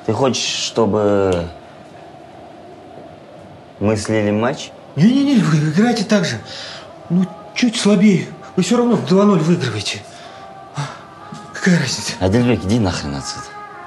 Ты хочешь, чтобы мы слили матч? Не-не-не, вы играете так же. Ну, чуть слабее. Вы все равно 2-0 выигрываете. Какая разница? Адельбек, иди нахрен отсюда.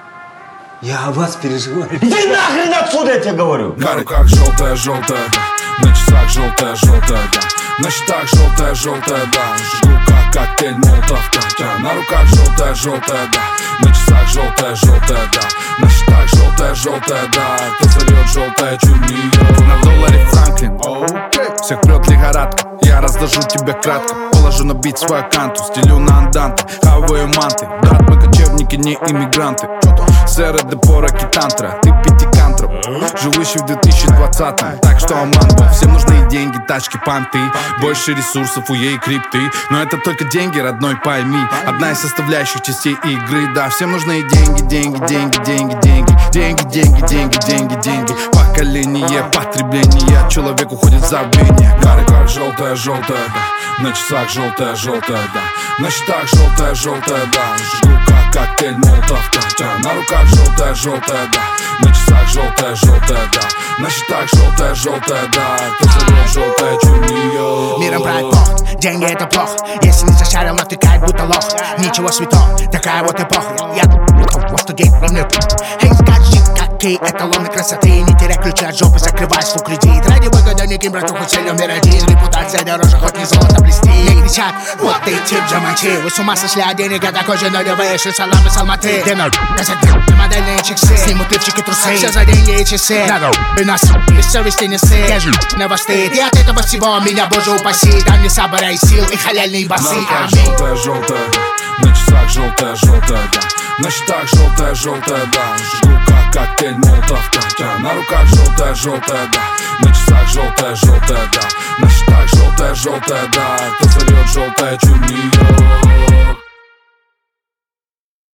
Я о вас переживаю. Иди нахрен отсюда, я тебе говорю! На руках желтая-желтая, да. На часах желтая-желтая, да. На счетах желтая-желтая, да. Жгу как коктейль молотовка, да. На руках желтая-желтая, да. На часах желтая-желтая, да. На счетах желтая-желтая, да. Кто зальет желтое чумиё. На долларе Франклин, всех прет лихорадка. Я разложу тебя кратко, положу на бит свою канту. Стелю на анданты, хаваю манты. Брат, мы кочевники, не иммигранты. Сэры депора китантра, ты пятикантроп, живущий в 2020-м. Так что, манго, всем нужны деньги, тачки, понты. Больше ресурсов у ей крипты. Но это только деньги, родной, пойми. Одна из составляющих частей игры. Да, всем нужны деньги, деньги, деньги, деньги, деньги. Деньги, деньги, деньги, деньги, деньги. Поколение потребления, человек уходит в забвение. Гары как желтая-желтая, да. На часах желтая-желтая, да. На счетах желтая-желтая, да. Жгу как коктейль молотовка, да. На руках желтая-желтая, да. На часах желтая-желтая, да. На счетах желтая-желтая, да. Кто зовет желтое чумиё. Миром правит Бог, деньги это плохо. Если не зашарил, натыкает будто лох. Ничего святого, такая вот эпоха. Я вот что гей мне. Эй, скажи, какие эталоны красоты. Не теряй ключи от жопы, закрывай свой кредит. Ради выгоды неким братуху целью мир один. Репутация дороже, хоть не золото блестит. Не кричат, вот ты тип Джаманчи. Вы с ума сошли от денег, а такой же нулевые. Ши саламы с Алматы. Где ноль, модельные чиксы. Снимут лифчики, трусы. Все за деньги и часы. И нас без совести не сы. Не постыд. И от этого всего меня, боже упаси. Дай мне сабора и сил и халяльные басы. На руках желтая-желтая, да. На часах желтая-желтая, да. На счетах желтая-желтая, да. Жгу как коктейль молотовка, да. На руках желтая-желтая, да. На часах желтая-желтая, да. На счетах желтая-желтая, да. Кто зальет желтое чумиё.